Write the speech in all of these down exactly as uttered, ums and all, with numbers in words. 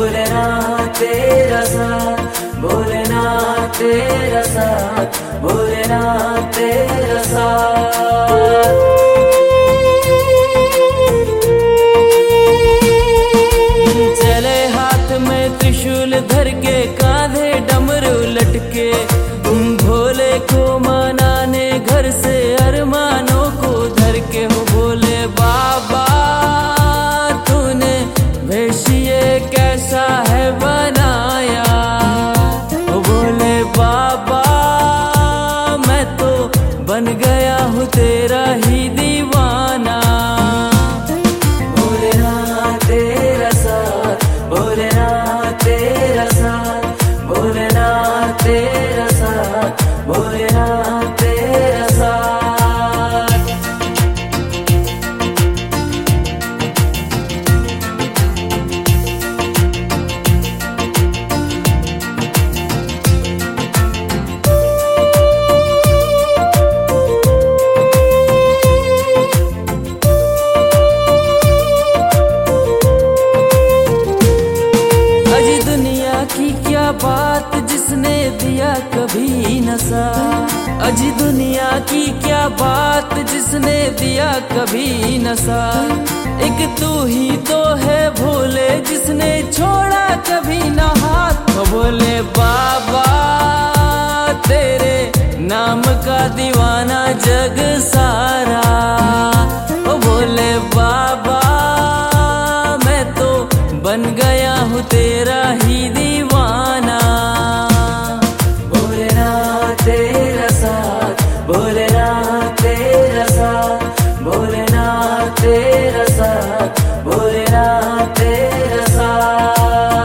भोलेनाथ तेरा साथ, भोलेनाथ तेरा साथ, भोलेनाथ तेरा साथ। चले हाथ में त्रिशूल धर के, कांधे डमरू लटके, भोले को मनाने घर से अरमानों को धर के। हो भोले बाबा तूने वेश ये कैसा है बनाया, हो भोले बाबा मैं तो बन गया हूँ तेरा ही दीवाना। भोलेनाथ तेरा साथ, भोलेनाथ तेरा साथ, भोलेनाथ तेरा साथ, भोलेनाथ तेरा साथ। अजी दुनिया की क्या बात जिसने दिया कभी नशा, अजी दुनिया की क्या बात जिसने दिया कभी नशा। एक तू ही तो है भोले जिसने छोड़ा कभी ना हाथ। ओ भोले बाबा तेरे नाम का दीवाना जग सारा, ओ भोले बाबा मैं तो बन गया हूँ तेरा ही दीवाना। भोलेनाथ तेरा साथ, भोलेनाथ तेरा साथ, भोलेनाथ तेरा साथ, भोलेनाथ तेरा साथ।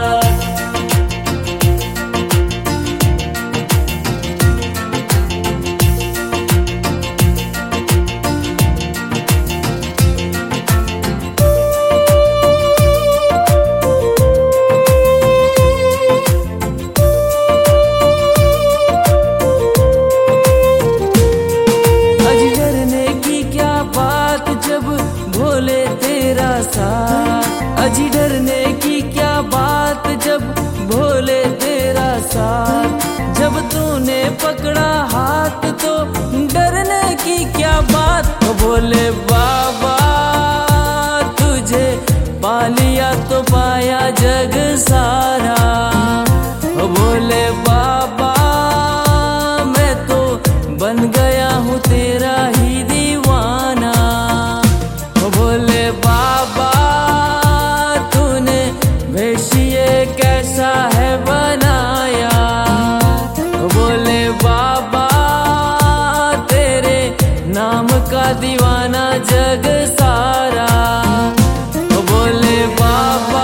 भोले तेरा साथ, अजी डरने की क्या बात जब भोले तेरा साथ। जब तूने पकड़ा हाथ तो डरने की क्या बात। ओ भोले बाबा तुझे पा लिया तो पाया जग सारा, ओ भोले बाबा मैं तो बन गया हूँ तेरा ही दीवाना। भोले बाबा तूने वेश ये कैसा है बनाया, भोले बाबा तेरे नाम का दीवाना जग सारा, भोले बाबा।